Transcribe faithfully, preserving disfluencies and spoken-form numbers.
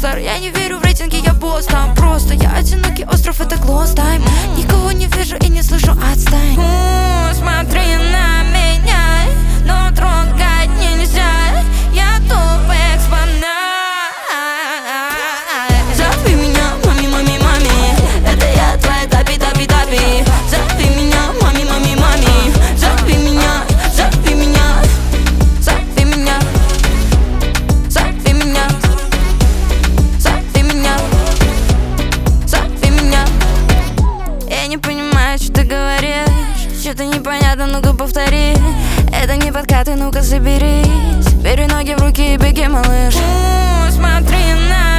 рок-стар. Я не верю в рейтинги, я босс там. Просто я одинокий остров, это close time. Никого не вижу и не слышу, отстань. У, смотри на меня, но трогать нельзя. Я топ экспонат. Зови меня, мами, мами, мами. Это я твоя тапи, тапи, тапи. Зови меня, мами, мами, мами. Зови меня, зови меня. Зови меня. Зови меня. Зови меня. Зови меня. Я не понимаю, что ты говоришь. Что-то непонятно, ну-ка повтори. Это не подкаты, ну-ка соберись. Бери ноги в руки и беги, малыш. У, смотри на